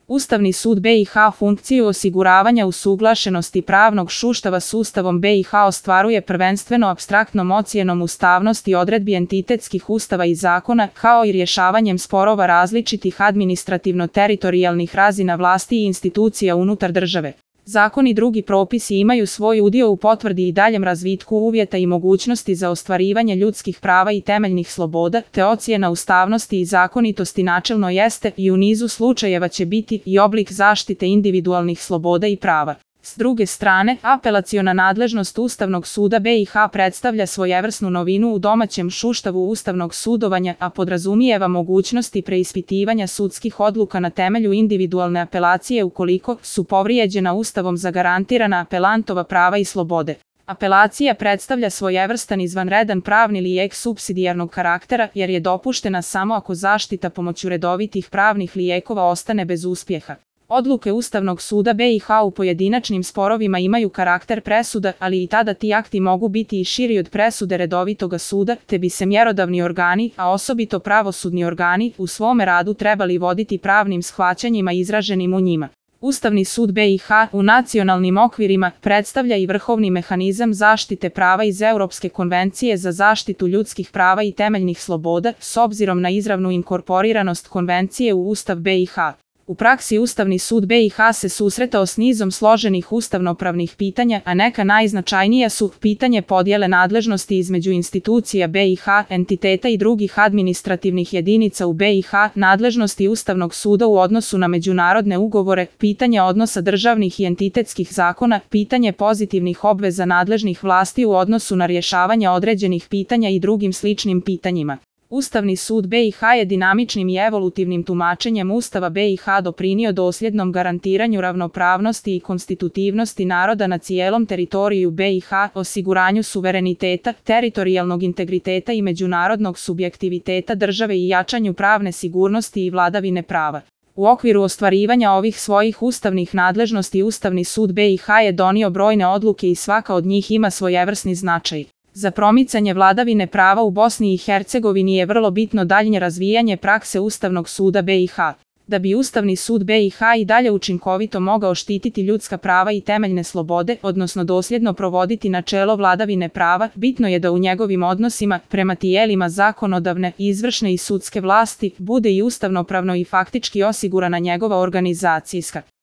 Ustavni sud BiH funkciju osiguravanja usuglašenosti pravnog sustava s Ustavom BiH ostvaruje prvenstveno apstraktnom ocjenom ustavnosti odredbi entitetskih ustava i zakona, kao i rješavanjem sporova različitih administrativno-teritorijalnih razina vlasti i institucija unutar države. Zakoni i drugi propisi imaju svoj udio u potvrdi i daljem razvitku uvjeta i mogućnosti za ostvarivanje ljudskih prava i temeljnih sloboda, te ocjena ustavnosti i zakonitosti načelno jeste i u nizu slučajeva će biti i oblik zaštite individualnih sloboda i prava. S druge strane, apelaciona nadležnost Ustavnog suda BiH predstavlja svojevrsnu novinu u domaćem sustavu ustavnog sudovanja, a podrazumijeva mogućnosti preispitivanja sudskih odluka na temelju individualne apelacije ukoliko su povrijeđena Ustavom zagarantirana apelantova prava i slobode. Apelacija predstavlja svojevrstan izvanredan pravni lijek supsidijarnog karaktera jer je dopuštena samo ako zaštita pomoću redovitih pravnih lijekova ostane bez uspjeha. Odluke Ustavnog suda BiH u pojedinačnim sporovima imaju karakter presuda, ali i tada ti akti mogu biti i širi od presude redovitoga suda, te bi se mjerodavni organi, a osobito pravosudni organi, u svome radu trebali voditi pravnim shvaćanjima izraženim u njima. Ustavni sud BiH u nacionalnim okvirima predstavlja i vrhovni mehanizam zaštite prava iz Europske konvencije za zaštitu ljudskih prava i temeljnih sloboda, s obzirom na izravnu inkorporiranost konvencije u Ustav BiH. U praksi Ustavni sud BiH se susretao s nizom složenih ustavnopravnih pitanja, a neka najznačajnija su pitanje podjele nadležnosti između institucija BiH, entiteta i drugih administrativnih jedinica u BiH, nadležnosti Ustavnog suda u odnosu na međunarodne ugovore, pitanje odnosa državnih i entitetskih zakona, pitanje pozitivnih obveza nadležnih vlasti u odnosu na rješavanje određenih pitanja i drugim sličnim pitanjima. Ustavni sud BiH je dinamičnim i evolutivnim tumačenjem Ustava BiH doprinio dosljednom garantiranju ravnopravnosti i konstitutivnosti naroda na cijelom teritoriju BiH, osiguranju suvereniteta, teritorijalnog integriteta i međunarodnog subjektiviteta države i jačanju pravne sigurnosti i vladavine prava. U okviru ostvarivanja ovih svojih ustavnih nadležnosti Ustavni sud BiH je donio brojne odluke i svaka od njih ima svojevrsni značaj. Za promicanje vladavine prava u Bosni i Hercegovini je vrlo bitno daljnje razvijanje prakse Ustavnog suda BiH. Da bi Ustavni sud BiH i dalje učinkovito mogao štititi ljudska prava i temeljne slobode, odnosno dosljedno provoditi načelo vladavine prava, bitno je da u njegovim odnosima prema tijelima zakonodavne, izvršne i sudske vlasti bude i ustavnopravno i faktički osigurana njegova organizacijska,